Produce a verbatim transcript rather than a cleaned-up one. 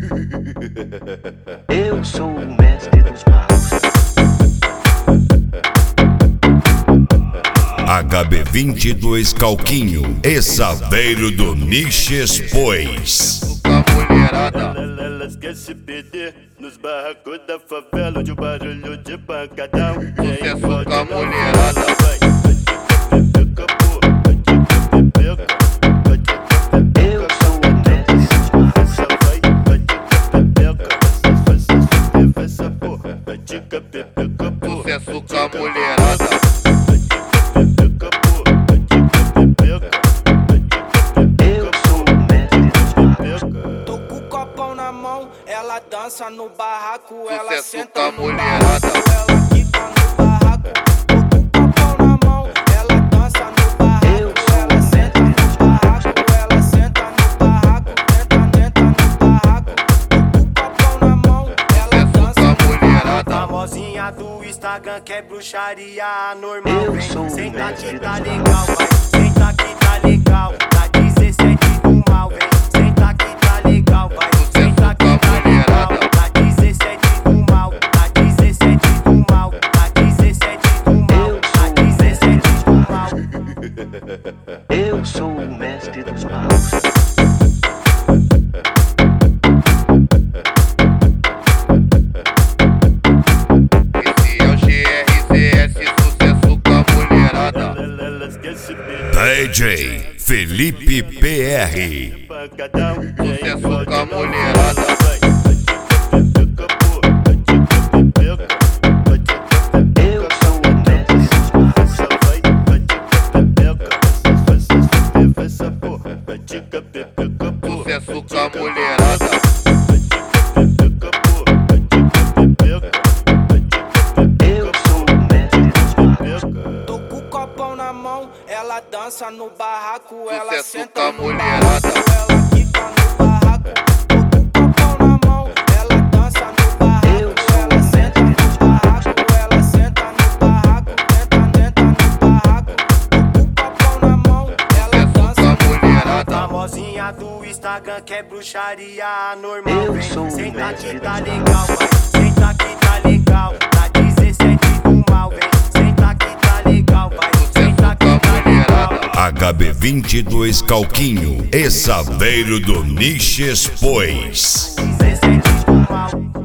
Eu sou o mestre dos magos. H B vinte e dois Calquinho, esaveiro do Niches Pois. Elas querem se perder nos barracos da favela, de barulho de pancadão. Sucesso com a mulherada. Eu sou o mestre dos magos. Sucesso com a mulherada. Eu sou o mestre dos magos. Tô com o copão na mão, ela dança no barraco, ela Sucesso senta com a no mulherada. barraco, ela quica no barraco. Tô com o copão na mão, ela dança no barraco, ela senta no barraco, ela senta no barraco, tenta, tenta no barraco. Tô com o copão na mão, ela dança no barraco. Famosinha do Instagram que é bruxaria anormal. Eu Vem, sou o senta mestre que tá dos legal, vai, senta que tá legal. Tá dezessete do mal, vem, senta que tá legal, vai, senta que tá legal. Tá dezessete do mal, tá dezessete do mal, tá dezessete do mal, tá dezessete do mal. Eu sou o mestre dos magos. Esse é o G R Z S, sucesso com a mulherada. Elas querem se perder D J Felipe P R. pancadão. Sucesso com a mulherada. Eu sou o mestre dos magos. Sucesso com a mulherada. Eu sou o mestre dos magos. Tô com o copão na mão, ela dança no barraco, ela Sucesso senta com a no mulherada. barraco, ela quica no barraco. Tô com o copão na mão, ela dança no barraco, ela senta no barraco, ela senta no barraco, tenta, tenta no barraco. Tô com o copão na mão, ela dança com a no mulherada. barraco. Famosinha do Instagram que é bruxaria anormal. Eu Vem, sou o senta mestre que tá dos legal, vai, senta que tá legal. Tá dezessete do mal, vem, senta que tá legal, vai, senta que tá legal. H B vinte e dois Calquinho, esaveiro do Niches Pois. dezessete do mal.